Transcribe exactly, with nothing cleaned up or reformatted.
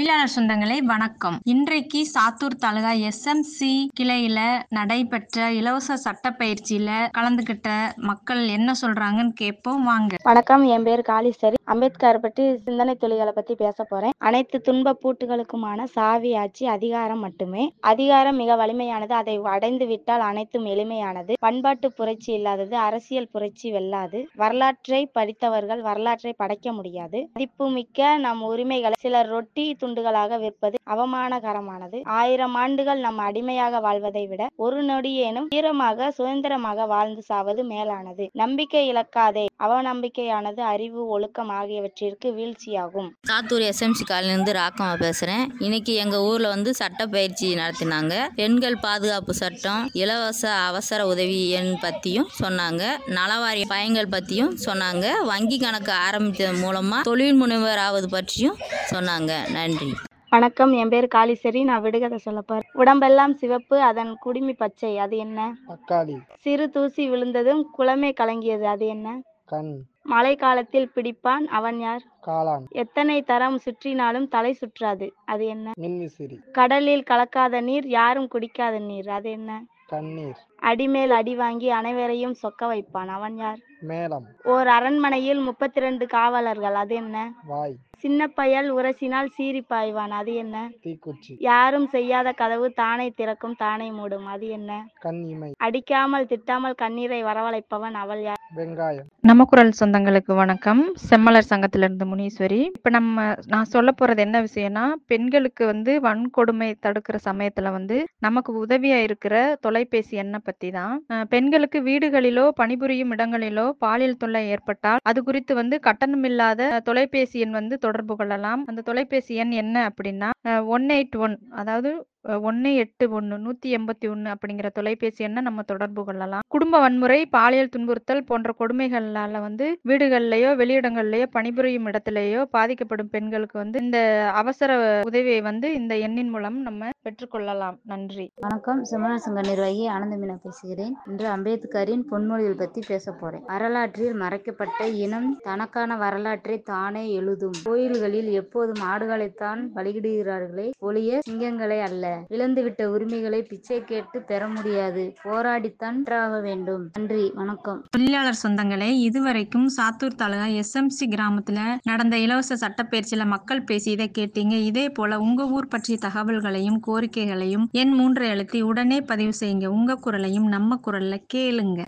தொழிலாளர் சொந்தங்களே வணக்கம். இன்றைக்கு சாத்தூர் தாலுகா எஸ்எம்சி கிளையில நடைபெற்ற இலவச சட்டப்பயிற்சியில கலந்துகிட்ட மக்கள் என்ன சொல்றாங்கன்னு கேட்போம் வாங்க. வணக்கம், என் பேர் காளீஸ்வரி. அம்பேத்கர் பற்றி சிந்தனை துளிகளை பத்தி பேச போறேன். அனைத்து துன்ப பூட்டுகளுக்குமான சாவி ஆட்சி அதிகாரம் மட்டுமே. அதிகாரம் மிக வலிமையானது, அதை அடைந்து விட்டால் அனைத்தும் எளிமையானது. பண்பாட்டு புரட்சி இல்லாதது அரசியல் புரட்சி வெல்லாது. வரலாற்றை படித்தவர்கள் வரலாற்றை படைக்க முடியாது. மதிப்புமிக்க நம் உரிமைகளை சிலர் ரொட்டி துண்டுகளாக விற்பது அவமானகரமானது. ஆயிரம் ஆண்டுகள் நம் அடிமையாக வாழ்வதை விட ஒரு நொடியேனும் வீரமாக சுதந்திரமாக வாழ்ந்து சாவது மேலானது. நம்பிக்கை இழக்காதே, அவநம்பிக்கையானது அறிவு ஒழுக்கம் ஆகியவற்றிற்கு வீழ்ச்சியாகும். சாத்தூர் எஸ்எம்சி காலிலிருந்து ராக்கமா பேசுறேன். இன்னைக்கு எங்க ஊர்ல வந்து சட்ட பயிற்சி நடத்தினாங்க. பெண்கள் பாதுகாப்பு சட்டம், இலவச அவசர உதவி எண் பத்தியும் சொன்னாங்க. நலவாரிய பயன்கள் பத்தியும் சொன்னாங்க. வங்கி கணக்கு ஆரம்பித்தது மூலமா தொழில் முனைவர் ஆவது பற்றியும் சொன்னாங்க. நன்றி. வணக்கம், என் பேர் காளீஸ்வரி. நான் விடுகதை சொல்ல போறேன். உடம்பெல்லாம் சிவப்பு, அதன் குடிமி பச்சை, அது என்ன? தக்காளி. சிறு தூசி விழுந்ததும் குளமே கலங்கியது, அது என்ன? கண். மழை காலத்தில் பிடிப்பான், அவன் யார்? காளான். எத்தனை தரம் சுற்றினாலும் தலை சுற்றாது, அது என்ன? மின்விசிறி. கடலில் கலக்காத நீர், யாரும் குடிக்காத நீர், அது என்ன? தண்ணீர். அடிமேல் அடி வாங்கி அனைவரையும் சொக்க வைப்பான், அவன் யார்? மேளம். ஓர் அரண்மனையில் முப்பத்தி ரெண்டு காவலர்கள், அது என்ன? வாய். சின்ன பயல் உரசினால் சீறி பாய்வான், அது என்ன? தீக்குச்சி. யாரும் செய்யாத கதவு தானே திறக்கும் தானே மூடும், அது என்ன? கண் இமை. அடிக்காமல் திட்டாமல் கண்ணீரை வரவழைப்பவன், அவள் யார்? வெங்காயம். நம்ம குரல் சொந்தங்களுக்கு வணக்கம். செம்மலர் சங்கத்திலிருந்து முனீஸ்வரி. இப்ப நம்ம நான் சொல்ல போறது என்ன விஷயம்னா, பெண்களுக்கு வந்து வன்கொடுமை தடுக்கிற சமயத்துல வந்து நமக்கு உதவியா இருக்கிற தொலைபேசி எண்ணை பத்தி தான். அஹ் பெண்களுக்கு வீடுகளிலோ பணிபுரியும் இடங்களிலோ பாலியல் தொல்லை ஏற்பட்டால் அது குறித்து வந்து கட்டணமில்லாத தொலைபேசி எண் வந்து தொடர்பு கொள்ளலாம். அந்த தொலைபேசி எண் என்ன அப்படின்னா ஒன் எயிட் ஒன் அதாவது ஒன்னு எட்டு ஒன்னு நூத்தி எண்பத்தி ஒன்னு அப்படிங்கிற தொலைபேசி எண்ணை நம்ம தொடர்பு கொள்ளலாம். குடும்ப வன்முறை, பாலியல் துன்புறுத்தல் போன்ற கொடுமைகளால வந்து வீடுகள்லயோ வெளியிடங்கள்லயோ பணிபுரியும் இடத்திலேயோ பாதிக்கப்படும் பெண்களுக்கு வந்து இந்த அவசர உதவியை வந்து இந்த எண்ணின் மூலம் நம்ம பெற்றுக்கொள்ளலாம். நன்றி. வணக்கம், செம்மலர் சங்க நிர்வாகி ஆனந்தமீனா பேசுகிறேன். இன்று அம்பேத்கரின் பொன்மொழிகள் பத்தி பேச போறேன். வரலாற்றில் மறைக்கப்பட்ட இனம் தனக்கான வரலாற்றை தானே எழுதும். கோயில்களில் எப்போதும் ஆடுகளைத்தான் பலியிடுகிறார்களே ஒழிய சிங்கங்களை அல்ல. இழந்துவிட்ட உரிமைகளை பிச்சை கேட்டு பெற முடியாது, போராடித்தான் பெற்றாக வேண்டும். நன்றி, வணக்கம். தொழிலாளர் சொந்தங்களே, இதுவரைக்கும் சாத்தூர் தாலுகா எஸ்எம்சி கிராமத்துல நடந்த இலவச சட்டப்பயிற்சியில மக்கள் பேசியதை கேட்டீங்க. இதே போல உங்க ஊர் பற்றிய தகவல்களையும் கோரிக்கைகளையும் எண் மூன்றை அழுத்தி உடனே பதிவு செய்யுங்க. உங்க குரலையும் நம்ம குரல்ல கேளுங்க.